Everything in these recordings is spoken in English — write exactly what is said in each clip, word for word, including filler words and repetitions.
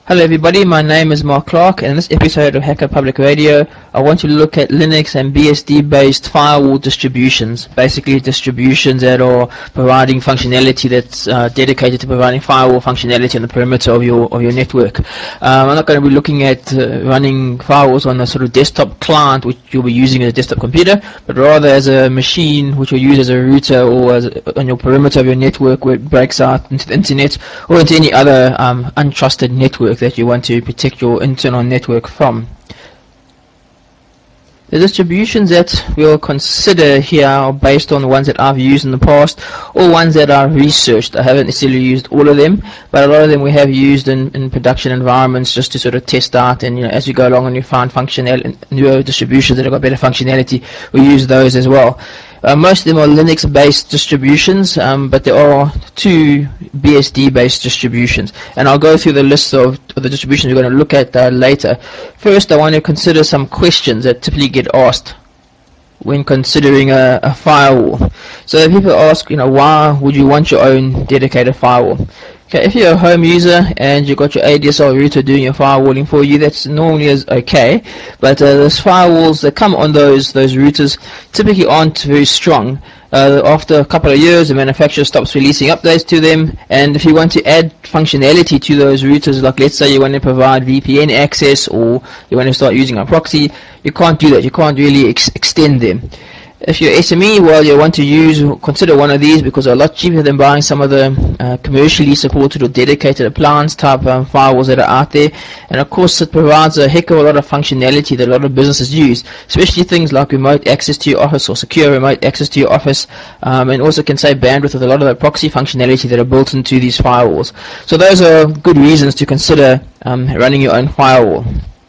Hello everybody, my name is Mark Clark, and in this episode of Hacker Public Radio I want to look at Linux and B S D based firewall distributions, basically distributions that are providing functionality that's uh, dedicated to providing firewall functionality on the perimeter of your of your network. Um, I'm not going to be looking at uh, running firewalls on a sort of desktop client which you'll be using as a desktop computer, but rather as a machine which you'll use as a router or as a, on your perimeter of your network where it breaks out into the internet or into any other um, untrusted network that you want to protect your internal network from. The distributions that we'll consider here are based on the ones that I've used in the past or ones that I've researched. I haven't necessarily used all of them, but a lot of them we have used in, in production environments just to sort of test out, and you know, as you go along and you find functional newer distributions that have got better functionality, we use those as well. Uh, most of them are Linux based distributions, um, but there are two B S D based distributions, and I'll go through the list of, of the distributions we're going to look at uh, later. First, I want to consider some questions that typically get asked when considering a, a firewall. So people ask, you know, why would you want your own dedicated firewall? Okay, if you're a home user and you've got your A D S L router doing your firewalling for you, that's normally is okay. But uh, those firewalls that come on those those routers typically aren't very strong. Uh, after a couple of years, the manufacturer stops releasing updates to them, and if you want to add functionality to those routers, like let's say you want to provide V P N access or you want to start using a proxy, you can't do that. You can't really ex extend them. If you're S M E, well, you want to use, consider one of these because they're a lot cheaper than buying some of the uh, commercially supported or dedicated appliance type um, firewalls that are out there. And of course, it provides a heck of a lot of functionality that a lot of businesses use, especially things like remote access to your office or secure remote access to your office, um, and also can save bandwidth with a lot of the proxy functionality that are built into these firewalls. So those are good reasons to consider um, running your own firewall.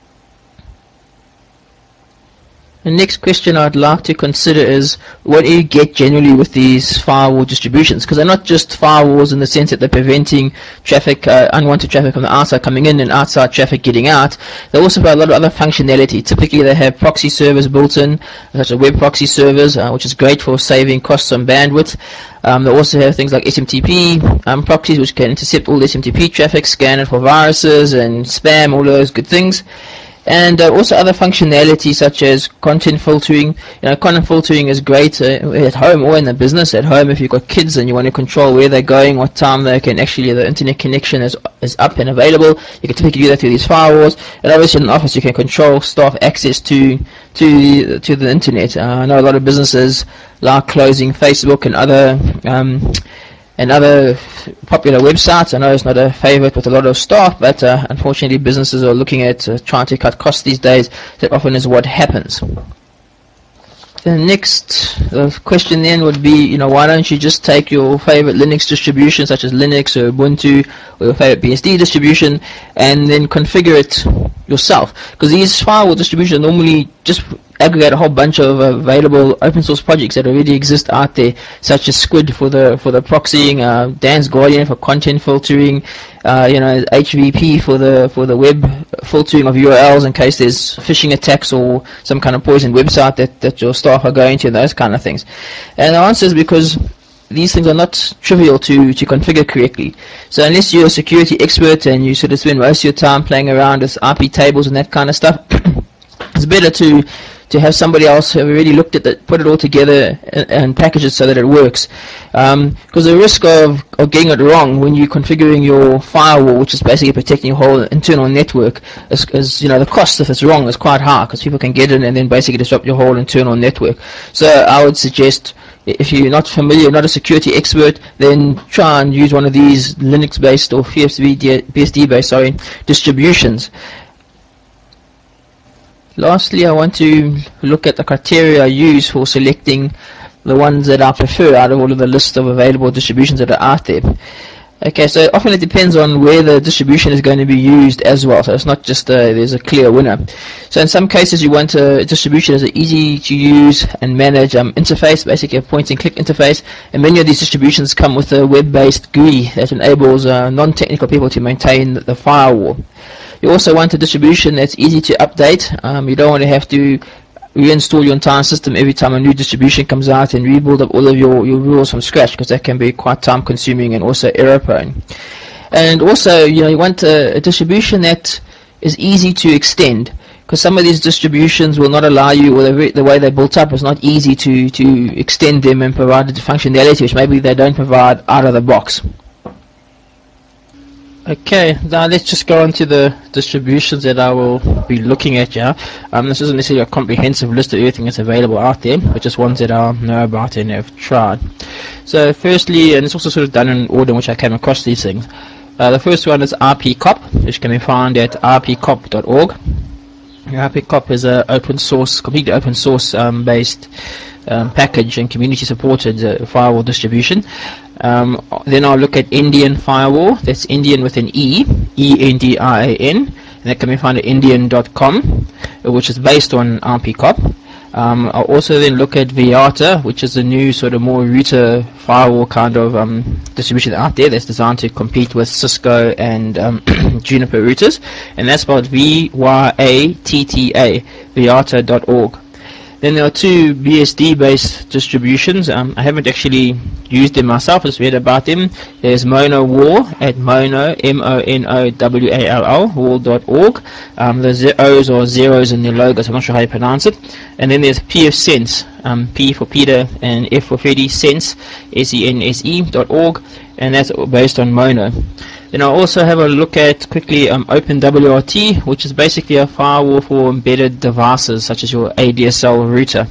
The next question I'd like to consider is, what do you get generally with these firewall distributions? Because they're not just firewalls in the sense that they're preventing traffic, uh, unwanted traffic from the outside coming in and outside traffic getting out. They also provide a lot of other functionality. Typically they have proxy servers built in, such as web proxy servers, uh, which is great for saving costs on bandwidth. Um, they also have things like S M T P um, proxies, which can intercept all the S M T P traffic, scan it for viruses and spam, all those good things. And uh, also other functionality such as content filtering. You know, content filtering is great uh, at home or in the business. At home, if you've got kids and you want to control where they're going, what time they can actually, the internet connection is is up and available, you can typically do that through these firewalls. And obviously in the office, you can control staff access to to the, to the internet. Uh, I know a lot of businesses like closing Facebook and other um, and other popular websites. I know it's not a favorite with a lot of staff, but uh, unfortunately businesses are looking at uh, trying to cut costs these days. That often is what happens. The next uh, question then would be, you know, why don't you just take your favorite Linux distribution such as Linux or Ubuntu or your favorite B S D distribution and then configure it yourself? Because these firewall distributions normally just aggregate a whole bunch of available open source projects that already exist out there, such as Squid for the for the proxying, uh, Dan's Guardian for content filtering, uh, you know, H V P for the for the web filtering of U R Ls in case there's phishing attacks or some kind of poisoned website that that your staff are going to, and those kind of things. And the answer is because these things are not trivial to, to configure correctly. So unless you're a security expert and you sort of spend most of your time playing around with I P tables and that kind of stuff, it's better to to have somebody else who have already looked at it, put it all together and, and package it so that it works. Because um, the risk of, of getting it wrong when you're configuring your firewall, which is basically protecting your whole internal network, is, is you know, the cost if it's wrong is quite high because people can get in and then basically disrupt your whole internal network. So I would suggest, if you're not familiar, not a security expert, then try and use one of these Linux-based or B S D-based sorry, distributions. Lastly, I want to look at the criteria I use for selecting the ones that I prefer out of all of the list of available distributions that are out there. Okay, so often it depends on where the distribution is going to be used as well, so it's not just a, there's a clear winner. So in some cases you want a distribution as an easy to use and manage um, interface, basically a point and click interface, and many of these distributions come with a web-based G U I that enables uh, non-technical people to maintain the firewall. You also want a distribution that's easy to update. Um, you don't want to have to reinstall your entire system every time a new distribution comes out and rebuild up all of your, your rules from scratch, because that can be quite time consuming and also error prone. And also, you know, you want a, a distribution that is easy to extend, because some of these distributions will not allow you, or the, the way they're built up is not easy to, to extend them and provide the functionality which maybe they don't provide out of the box. Okay, now let's just go on to the distributions that I will be looking at here. Um, this isn't necessarily a comprehensive list of everything that's available out there, but just ones that I know about and have tried. So firstly, and it's also sort of done in order in which I came across these things. Uh, the first one is R P cop, which can be found at r p cop dot org. R P cop is a open source, completely open source um, based um, package and community supported uh, firewall distribution. Um, then I'll look at Endian Firewall. That's Endian with an E, E N D I A N, and that can be found at endian dot com, which is based on R P cop. Um, I'll also then look at Viata, which is a new sort of more router firewall kind of um, distribution out there that's designed to compete with Cisco and um, Juniper routers, and that's spelled V Y A T T A, viata dot org. Then there are two B S D based distributions. Um, I haven't actually used them myself, I just read about them. There's MonoWall at Mono, M O N O W A L L, wall dot org. Um, the O's or zeros in their logo, so I'm not sure how you pronounce it. And then there's P F Sense, um, P for Peter and F for Freddy, Sense, S E N S E dot org, and that's based on Mono. Then I'll also have a look at quickly um, OpenWRT, which is basically a firewall for embedded devices such as your A D S L router.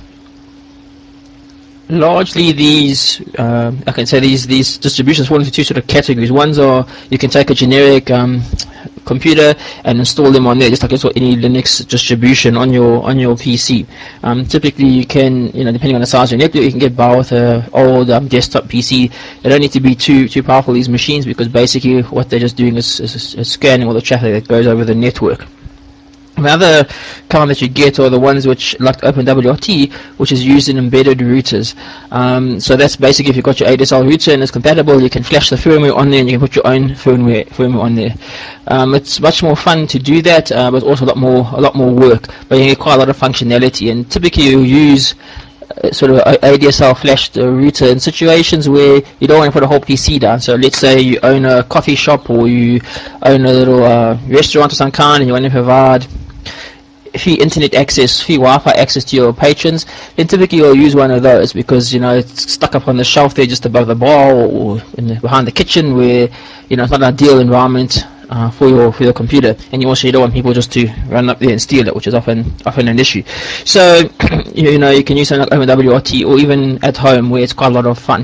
Largely these, uh, I can say these these distributions fall into two sort of categories. Ones are you can take a generic um, computer and install them on there, just like it's any Linux distribution on your on your P C. Um, typically, you can, you know, depending on the size of your network, you can get by with an old um, desktop P C. They don't need to be too too powerful, these machines, because basically what they're just doing is, is, is scanning all the traffic that goes over the network. The other kind that you get are the ones which, like OpenWRT, which is used in embedded routers. Um, so that's basically, if you've got your A D S L router and it's compatible, you can flash the firmware on there and you can put your own firmware, firmware on there. Um, it's much more fun to do that, uh, but also a lot more a lot more work. But you get quite a lot of functionality, and typically you use uh, sort of a A D S L flashed uh, router in situations where you don't want to put a whole P C down. So let's say you own a coffee shop or you own a little uh, restaurant of some kind and you want to provide free internet access, free Wi-Fi access to your patrons, then typically you'll use one of those, because, you know, it's stuck up on the shelf there just above the bar or in the, behind the kitchen, where, you know, it's not an ideal environment uh, for your for your computer, and you also you don't want people just to run up there and steal it, which is often often an issue. So you know, you can use something like OpenWRT, or even at home where it's quite a lot of fun.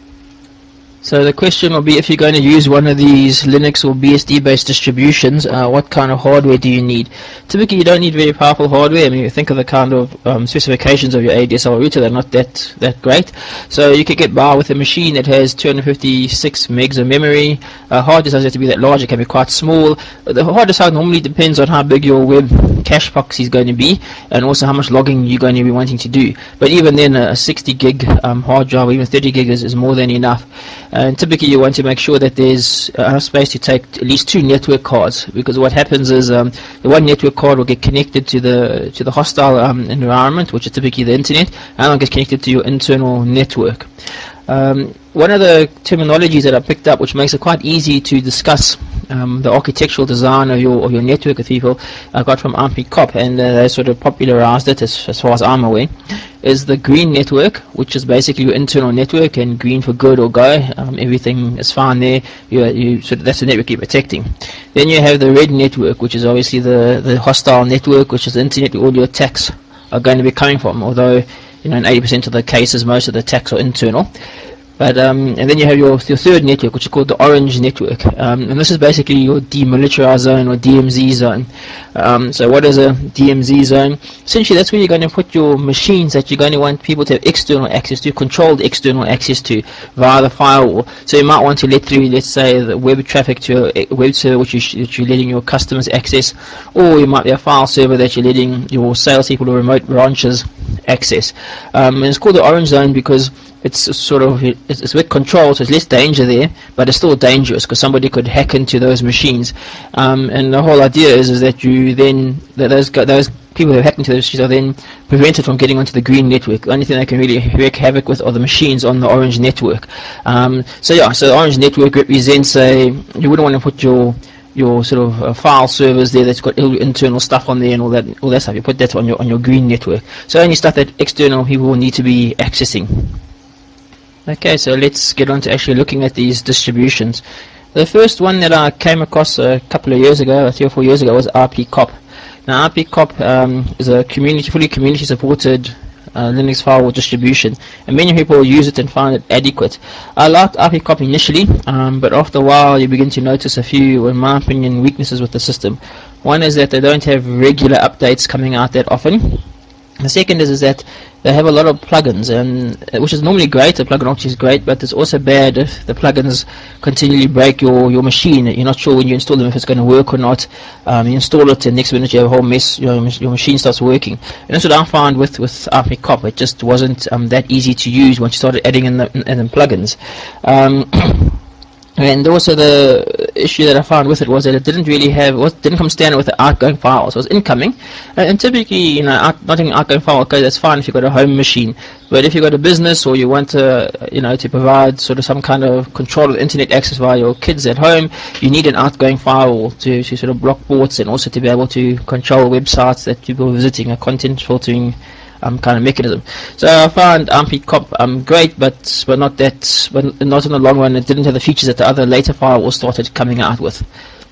So the question will be, if you're going to use one of these Linux or B S D based distributions, uh, what kind of hardware do you need? Typically you don't need very powerful hardware. I mean, you think of the kind of um, specifications of your A D S L router, they're not that, that great. So you could get by with a machine that has two hundred fifty-six megs of memory. Uh, hard disk doesn't have to be that large, it can be quite small. The hard disk size normally depends on how big your web cache box is going to be, and also how much logging you're going to be wanting to do. But even then, a sixty gig um, hard drive, or even thirty gig is, is more than enough. And typically you want to make sure that there's enough space to take at least two network cards, because what happens is um, the one network card will get connected to the to the hostile um, environment, which is typically the internet, and it'll get connected to your internal network. Um, one of the terminologies that I picked up, which makes it quite easy to discuss um, the architectural design of your of your network with people, I got from R P cop, and uh, they sort of popularized it, as, as far as I'm aware, is the green network, which is basically your internal network, and green for good or go, um, everything is fine there. You, you sort of, that's the network you're protecting. Then you have the red network, which is obviously the the hostile network, which is the internet where all your attacks are going to be coming from. Although, you know, in eighty percent of the cases, most of the attacks are internal. But um, and then you have your, your third network, which is called the orange network, um, and this is basically your demilitarized zone, or D M Z zone. Um, so what is a D M Z zone? Essentially, that's where you're going to put your machines that you're going to want people to have external access to, controlled external access to, via the firewall. So you might want to let through, let's say, the web traffic to a web server which, you which you're letting your customers access, or you might be a file server that you're letting your salespeople or remote branches access. Um, and it's called the orange zone because it's sort of it's, it's with control, so it's less danger there, but it's still dangerous because somebody could hack into those machines. Um, and the whole idea is is that you then that those those people who have hacked into those machines are then prevented from getting onto the green network. The only thing they can really wreak havoc with are the machines on the orange network. Um, so yeah, so the orange network represents a, you wouldn't want to put your your sort of uh, file servers there that's got internal stuff on there and all that all that stuff. You put that on your on your green network. So only stuff that external people will need to be accessing. Okay, so let's get on to actually looking at these distributions. The first one that I came across a couple of years ago, three or four years ago, was R P cop. Now R P cop um, is a community, fully community supported uh, Linux firewall distribution, and many people use it and find it adequate. I liked R P cop initially, um, but after a while you begin to notice a few, in my opinion, weaknesses with the system. One is that they don't have regular updates coming out that often. The second is, is that they have a lot of plugins, and which is normally great. The plugin option is great, but it's also bad if the plugins continually break your, your machine. You're not sure when you install them if it's going to work or not. Um, you install it, and next minute you have a whole mess. You know, your machine starts working, and that's what I found with with R P cop. It just wasn't um, that easy to use once you started adding in the, in the plugins. Um, And also the issue that I found with it was that it didn't really have, was didn't come standard with the outgoing files. It was incoming, and, and typically, you know, out, not an outgoing file. Okay, that's fine if you've got a home machine, but if you've got a business or you want to, you know, to provide sort of some kind of control of internet access via your kids at home, you need an outgoing firewall to, to sort of block ports and also to be able to control websites that people are visiting, a content filtering Um, kind of mechanism. So I found R P cop um, great, but but not that, but not in the long run. It didn't have the features that the other later firewalls started coming out with.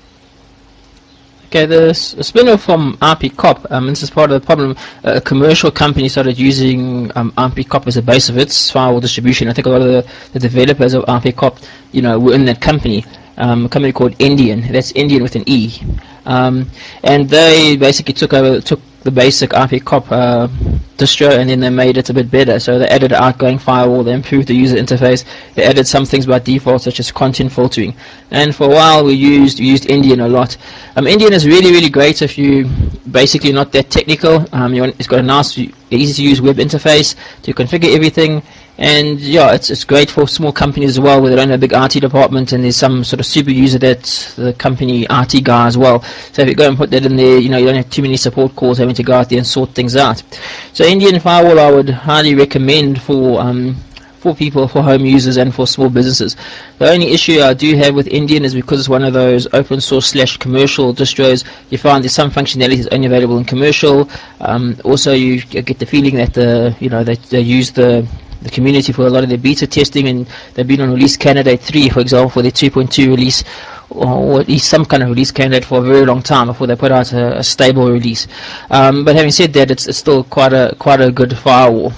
Okay, the, the spin-off from R P cop, um, this is part of the problem. Uh, a commercial company started using um, R P cop as a base of its firewall distribution. I think a lot of the, the developers of R P cop, you know, were in that company. Um, a company called Endian. That's Endian with an E. Um, and they basically took over, took the basic R P cop uh, distro, and then they made it a bit better. So they added an outgoing firewall, they improved the user interface, they added some things by default such as content filtering. And for a while we used we used Endian a lot. Um, Endian is really really great if you basically not that technical. Um, you want, it's got a nice, easy to use web interface to configure everything. And yeah, it's it's great for small companies as well, where they don't have a big R T department, and there's some sort of super user that's the company R T guy as well. So if you go and put that in there, you know, you don't have too many support calls having to go out there and sort things out. So Endian Firewall I would highly recommend for um, for people, for home users and for small businesses. The only issue I do have with Endian is because it's one of those open source slash commercial distros, you find there's some functionality that's only available in commercial. Um, also you get the feeling that the, you know, that they use the the community for a lot of their beta testing, and they've been on release candidate three, for example, for their two point two release, or at least some kind of release candidate for a very long time before they put out a, a stable release. Um, but having said that, it's, it's still quite a quite a good firewall.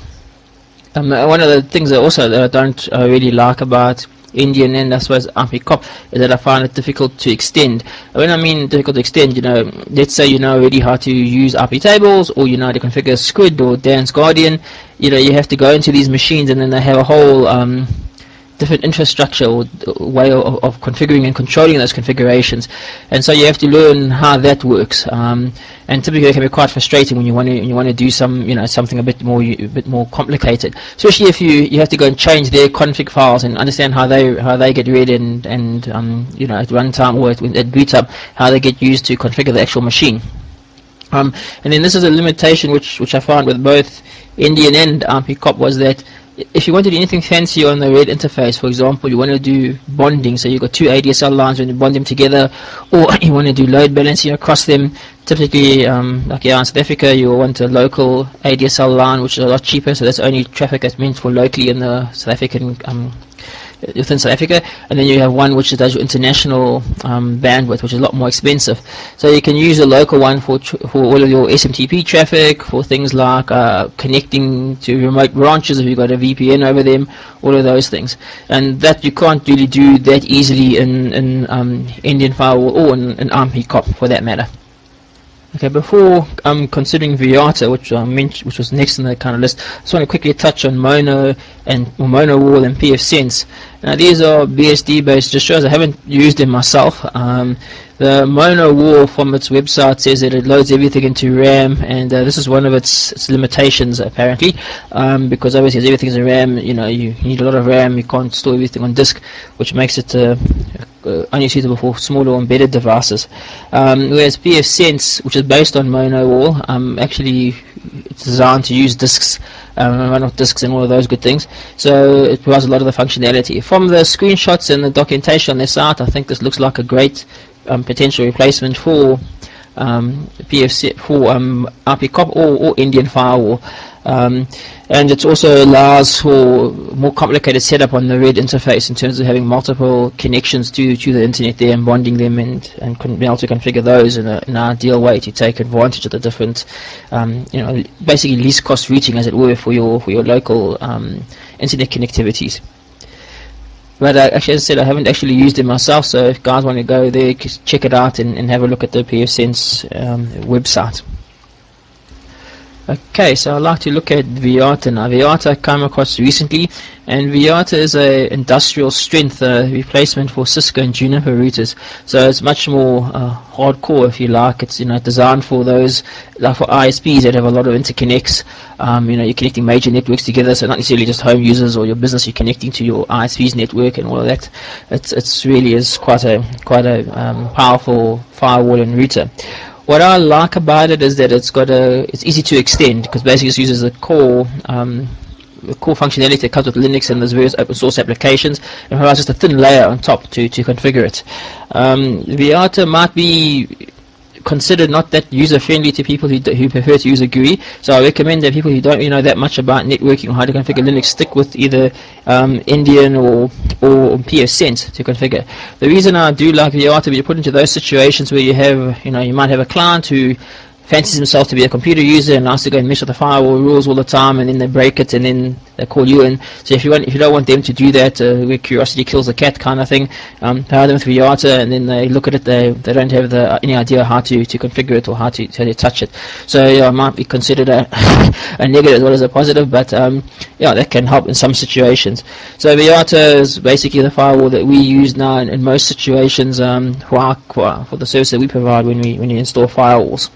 Um, one of the things that also that I don't uh, really like about Endian and I suppose R P cop is that I find it difficult to extend. When I mean difficult to extend, you know, let's say you know already how to use R P tables, or you know how to configure Squid or Dance Guardian. You know, you have to go into these machines, and then they have a whole um, different infrastructure or way of, of configuring and controlling those configurations, and so you have to learn how that works. Um, and typically, it can be quite frustrating when you want to you want to do some you know something a bit more a bit more complicated, especially if you you have to go and change their config files and understand how they how they get read and and um, you know at runtime or at, at boot up, how they get used to configure the actual machine. Um, and then this is a limitation which which I found with both Endian and R P cop, was that if you want to do anything fancy on the red interface, for example, you want to do bonding, so you've got two A D S L lines and you bond them together, or you want to do load balancing across them. Typically, um, like yeah, in South Africa, you want a local A D S L line, which is a lot cheaper, so that's only traffic that's meant for locally in the South African um, within South Africa, and then you have one which does your international um, bandwidth, which is a lot more expensive. So you can use a local one for tr for all of your S M T P traffic, for things like uh, connecting to remote branches if you've got a V P N over them, all of those things. And that you can't really do that easily in, in um, Endian Firewall or in, in R P cop for that matter. Okay, before um, considering Viata, which I mentioned, which was next on the kind of list, I just want to quickly touch on Mono and or Mono Wall and pfSense. Now these are B S D based distros. I haven't used them myself. Um, the Mono Wall from its website says that it loads everything into RAM, and uh, this is one of its, its limitations apparently, um, because obviously as everything's in RAM, you know, you need a lot of RAM. You can't store everything on disk, which makes it uh, uh, only suitable for smaller embedded devices. Um, whereas P F Sense, which is based on MonoWall, um, actually it's designed to use disks, um, run off disks and all of those good things. So it provides a lot of the functionality. From the screenshots and the documentation on their site, I think this looks like a great um, potential replacement for um, P F C, for um, R P cop or, or Indian firewall. Um, and it also allows for more complicated setup on the RED interface in terms of having multiple connections to, to the internet there and bonding them and, and being able to configure those in, a, in an ideal way to take advantage of the different, um, you know, basically least cost routing, as it were, for your for your local um, internet connectivities. But uh, actually, as I said, I haven't actually used it myself, so if guys want to go there, check it out and, and have a look at the P F Sense um, website. Okay, so I'd like to look at Viata now. Viata I came across recently, and Viata is a industrial strength uh, replacement for Cisco and Juniper routers. So it's much more uh, hardcore, if you like. It's you know designed for those, like for I S Ps that have a lot of interconnects. Um, you know, you're connecting major networks together, so not necessarily just home users or your business. You're connecting to your I S P's network and all of that. It's it's really is quite a quite a um, powerful firewall and router. What I like about it is that it's got a, it's easy to extend because basically it uses the core, um, the core functionality that comes with Linux and there's various open source applications, and provides just a thin layer on top to, to configure it. Um, Viata might be considered not that user friendly to people who, who prefer to use a G U I. So I recommend that people who don't really know that much about networking or how to configure Linux stick with either um, Indian or or P F Sense to configure. The reason I do like Viata is you put into those situations where you have, you know, you might have a client who fancies himself to be a computer user and likes to go and mess with the firewall rules all the time, and then they break it and then they call you in. So if you want, if you don't want them to do that, uh, where curiosity kills the cat kind of thing, um, power them with Viata, and then they look at it, they they don't have the, any idea how to, to configure it or how to, how to touch it. So yeah, it might be considered a, a negative as well as a positive, but um, yeah, that can help in some situations. So Viata is basically the firewall that we use now in, in most situations um, for, our, for the service that we provide when we when you install firewalls.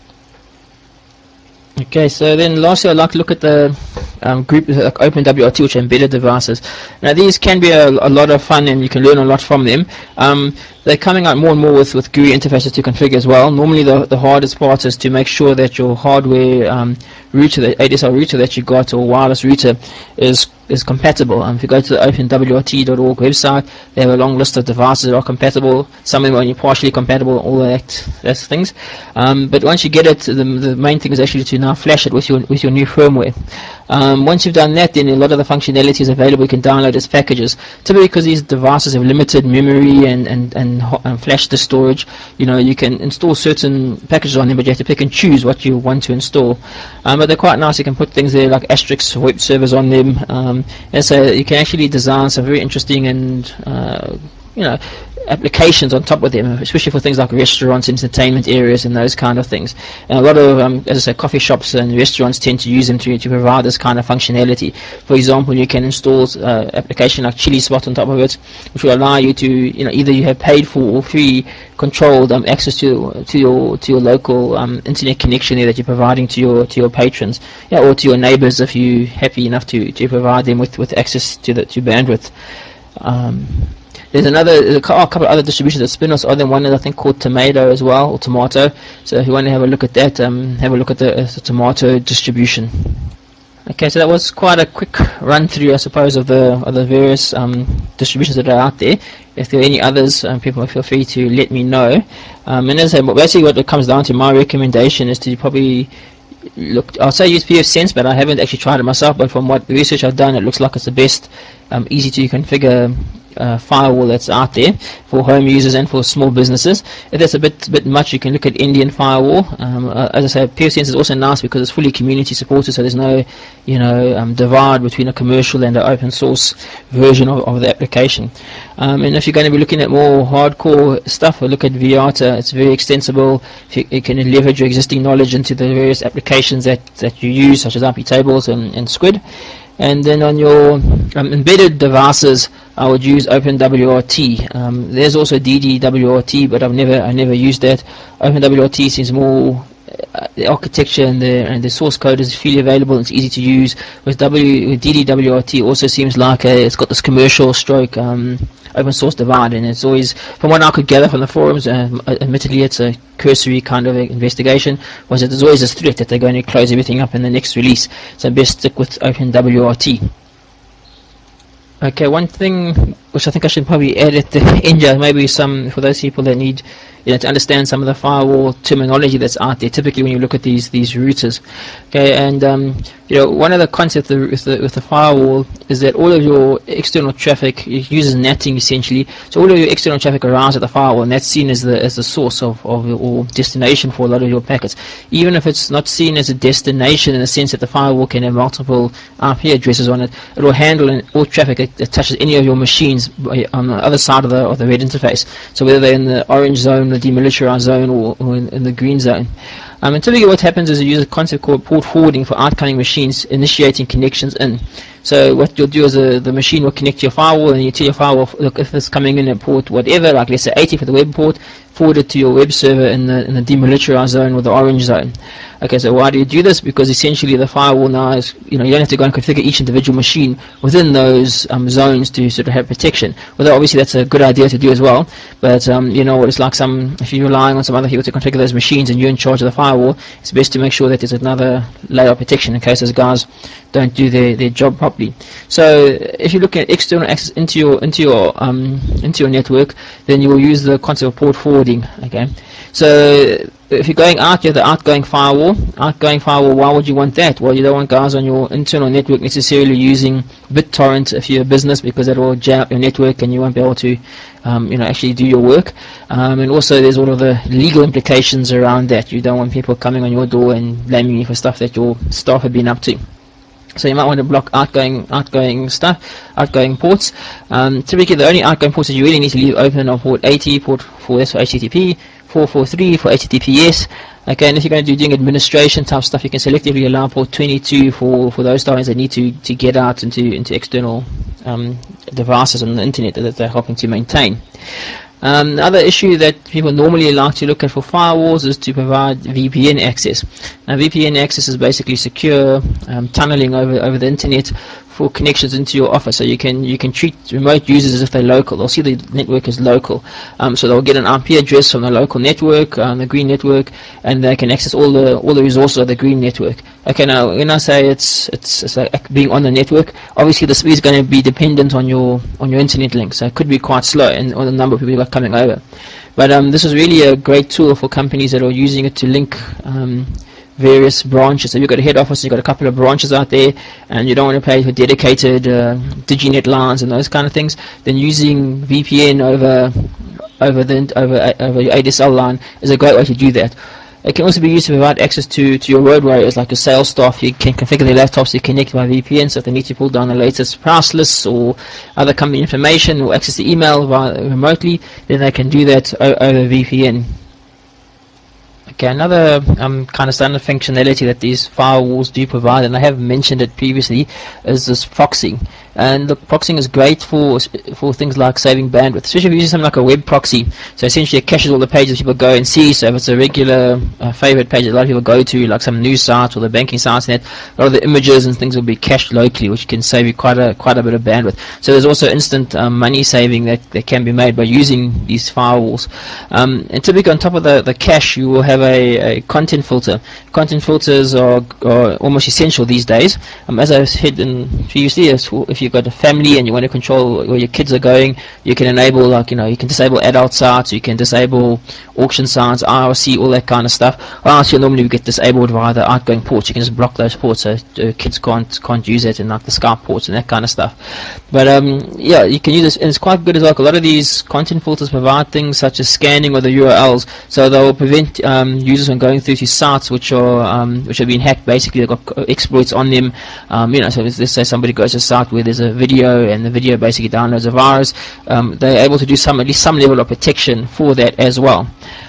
Okay, so then lastly I'd like to look at the um, group like OpenWRT, which are embedded devices. Now these can be a, a lot of fun and you can learn a lot from them. Um, they're coming out more and more with, with G U I interfaces to configure as well. Normally the, the hardest part is to make sure that your hardware um, router, the A D S L router that you got or wireless router is is compatible. Um, if you go to the open W R T dot org website, they have a long list of devices that are compatible. Some of them are only partially compatible, all that those things. Um, but once you get it, the, the main thing is actually to now flash it with your with your new firmware. Um, once you've done that, then a lot of the functionality is available. You can download as packages. Typically, because these devices have limited memory and and and, and flash disk storage, you know, you can install certain packages on them, but you have to pick and choose what you want to install. Um, but they're quite nice. You can put things there like Asterisk web servers on them. Um, and so you can actually design some very interesting and uh, you know applications on top of them, especially for things like restaurants, entertainment areas, and those kind of things. And a lot of, um, as I say, coffee shops and restaurants tend to use them to, to provide this kind of functionality. For example, you can install uh, application like Chili Spot on top of it, which will allow you to, you know, either you have paid for or free controlled um, access to to your to your local um, internet connection there that you're providing to your to your patrons, yeah, or to your neighbors if you're happy enough to, to provide them with, with access to the to bandwidth. Um, There's another, there's a couple of other distributions that spin-offs on them. One is I think called Tomato as well, or Tomato. So if you want to have a look at that, um, have a look at the, uh, the Tomato distribution. Okay, so that was quite a quick run through, I suppose, of the of the various um, distributions that are out there. If there are any others, um, people feel free to let me know. Um, and as I say, basically what it comes down to, my recommendation is to probably look, I'll say use P F Sense, but I haven't actually tried it myself, but from what research I've done, it looks like it's the best um, easy to configure uh, firewall that's out there for home users and for small businesses. If that's a bit bit much, you can look at Indian Firewall. Um, uh, as I say, P F Sense is also nice because it's fully community supported, so there's no you know um, divide between a commercial and an open source version of, of the application. Um, and if you're going to be looking at more hardcore stuff, look at Viata. It's very extensible. You, you can leverage your existing knowledge into the various applications that, that you use, such as I P tables and, and Squid. And then on your um, embedded devices, I would use OpenWRT. Um, there's also D D W R T, but I've never I never used that. OpenWRT seems more uh, the architecture and the and the source code is freely available and it's easy to use. With W with D D W R T also seems like a, it's got this commercial stroke um, open source divide, and it's always, from what I could gather from the forums, um, admittedly it's a cursory kind of investigation, was that there's always this threat that they're going to close everything up in the next release. So best stick with OpenWRT. Okay, one thing which I think I should probably add at the end, uh, maybe some for those people that need, you know, to understand some of the firewall terminology that's out there. Typically, when you look at these these routers, okay, and um, you know, one of the concepts with the with the firewall is that all of your external traffic uses netting essentially. So all of your external traffic arrives at the firewall, and that's seen as the as the source of of or destination for a lot of your packets. Even if it's not seen as a destination in the sense that the firewall can have multiple I P addresses on it, it will handle all traffic that, that touches any of your machines on the other side of the of the red interface. So whether they're in the orange zone, the demilitarized zone, or, or in, in the green zone. Um, and typically what happens is you use a concept called port forwarding for outgoing machines initiating connections in. So what you'll do is uh, the machine will connect to your firewall, and you tell your firewall, look, if it's coming in at port whatever, like let's say eighty for the web port, forward it to your web server in the in the demilitarized zone or the orange zone. Okay, so why do you do this? Because essentially the firewall now is, you know, you don't have to go and configure each individual machine within those um, zones to sort of have protection. Although obviously that's a good idea to do as well, but um, you know what it's like, some if you're relying on some other people to configure those machines and you're in charge of the firewall, it's best to make sure that there's another layer of protection in case those guys don't do their, their job properly. So if you look at external access into your into your um, into your network, then you will use the concept of port forwarding. Okay, so if you're going out, you have the outgoing firewall. Outgoing firewall, why would you want that? Well, you don't want guys on your internal network necessarily using BitTorrent if you're a business, because that will jam up your network and you won't be able to um, you know, actually do your work. Um, and also there's all of the legal implications around that. You don't want people coming on your door and blaming you for stuff that your staff have been up to. So you might want to block outgoing outgoing stuff, outgoing ports. Um, typically, the only outgoing ports that you really need to leave open are port eighty, port four S for H T T P, four forty-three for H T T P S. Okay, and if you're going to do doing administration type stuff, you can selectively allow port twenty-two for for those domains that need to to get out into into external um, devices on the internet that they're helping to maintain. Um, the other issue that people normally like to look at for firewalls is to provide V P N access. Now, V P N access is basically secure um, tunneling over over the internet for connections into your office. So you can you can treat remote users as if they're local. They'll see the network as local. Um, so they'll get an I P address from the local network, um, the green network, and they can access all the all the resources of the green network. Okay, now when I say it's it's, it's like being on the network, obviously the speed is going to be dependent on your on your internet link. So it could be quite slow, and on the number of people you got coming over. But um, this is really a great tool for companies that are using it to link um, various branches. So you've got a head office, you've got a couple of branches out there, and you don't want to pay for dedicated uh, DigiNet lines and those kind of things. Then using V P N over over the over over your A D S L line is a great way to do that. It can also be used to provide access to, to your road warriors, like your sales staff. You can configure their laptops to connect by V P N, so if they need to pull down the latest price lists or other company information or access the email via, remotely, then they can do that over V P N. Okay, another um, kind of standard functionality that these firewalls do provide, and I have mentioned it previously, is this proxying. And the proxying is great for for things like saving bandwidth, especially if you're using something like a web proxy. So essentially it caches all the pages people go and see. So if it's a regular uh, favorite page that a lot of people go to, like some news site or the banking sites, and that, a lot of the images and things will be cached locally, which can save you quite a quite a bit of bandwidth. So there's also instant um, money saving that, that can be made by using these firewalls. Um, and typically on top of the, the cache, you will have a, a content filter. Content filters are, are almost essential these days. Um, as I said in previously, if you've got a family and you want to control where your kids are going, you can enable, like, you know, you can disable adult sites, you can disable auction sites, I R C, all that kind of stuff. I R C normally we get disabled via the outgoing ports. You can just block those ports so uh, kids can't can't use it, and like the Skype ports and that kind of stuff. But um, yeah, you can use this, and it's quite good as well. A lot of these content filters provide things such as scanning of the U R Ls, so they'll prevent um, users from going through to sites which are um, which have been hacked. Basically, they've got exploits on them. Um, you know, so let's say somebody goes to a site where there's a video, and the video basically downloads a virus. Um, they're able to do some at least some level of protection for that as well.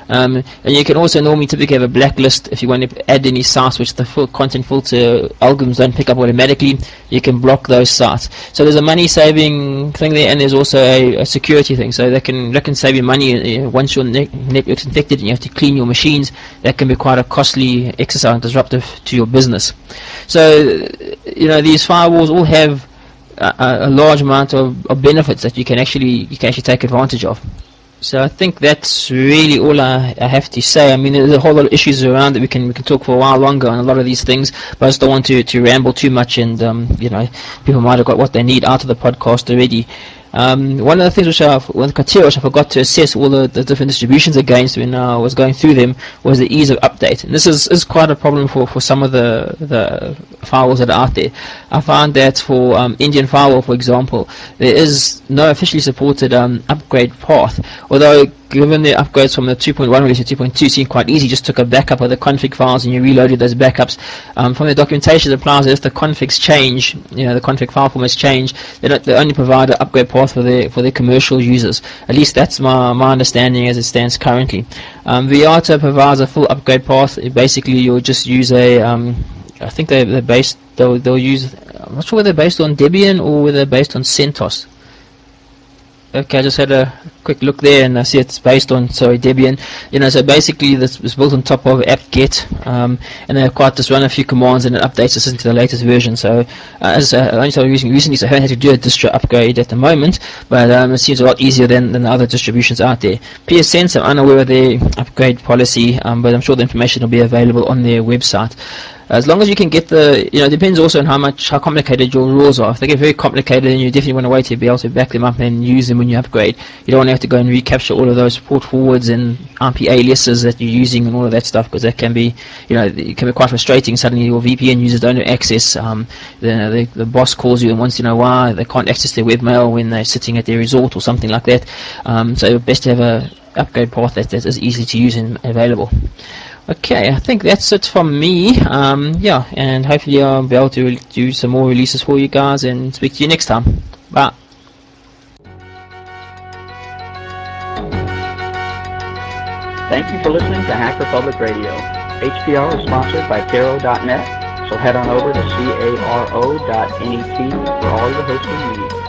Um, and you can also normally typically have a blacklist if you want to add any sites which the full content filter algorithms don't pick up automatically. You can block those sites. So there's a money saving thing there, and there's also a, a security thing. So that can that can save you money uh, once your ne- network's infected and you have to clean your machines. That can be quite a costly exercise and disruptive to your business. So you know these firewalls all have a, a large amount of, of benefits that you can actually you can actually take advantage of. So I think that's really all I, I have to say. I mean, there's a whole lot of issues around that we can we can talk for a while longer on a lot of these things, but I just don't want to, to ramble too much, and um, you know, people might have got what they need out of the podcast already. Um, one of the things which I, one of the criteria which I forgot to assess all the, the different distributions against when I was going through them was the ease of update. And this is, is quite a problem for, for some of the, the firewalls that are out there. I found that for um, Indian Firewall, for example, there is no officially supported um, upgrade path, although given the upgrades from the two point one release to two point two seemed quite easy. Just took a backup of the config files and you reloaded those backups. Um, from the documentation, it implies that if the configs change, you know, the config file formats change, they, don't, they only provide an upgrade path for their for their commercial users. At least that's my, my understanding as it stands currently. Um, Viata provides a full upgrade path. Basically, you'll just use a um, I think they, they're based. They'll, they'll use. I'm not sure whether they're based on Debian or whether they're based on CentOS. Okay, I just had a quick look there, and I see it's based on sorry Debian. You know, so basically this was built on top of apt-get, um, and they've quite just run a few commands and it updates us into the latest version. So uh, as uh, I only started using recently, so I haven't had to do a distro upgrade at the moment, but um, it seems a lot easier than, than the other distributions out there. P S Sense, I'm unaware of their upgrade policy, um, but I'm sure the information will be available on their website. As long as you can get the, you know, it depends also on how much, how complicated your rules are. If they get very complicated, then you definitely want to wait to be able to back them up and use them when you upgrade. You don't want to have to go and recapture all of those port forwards and I P aliases that you're using and all of that stuff, because that can be, you know, it can be quite frustrating. Suddenly your V P N users don't have access. Um, the, the, the boss calls you and wants to know why they can't access their webmail when they're sitting at their resort or something like that. Um, so best to have a upgrade path that, that is easy to use and available. Okay, I think that's it from me. Um, yeah, and hopefully I'll be able to do some more releases for you guys and speak to you next time. Bye. Thank you for listening to Hacker Public Radio. H P R is sponsored by Caro dot net, so head on over to caro dot net for all your hosting needs.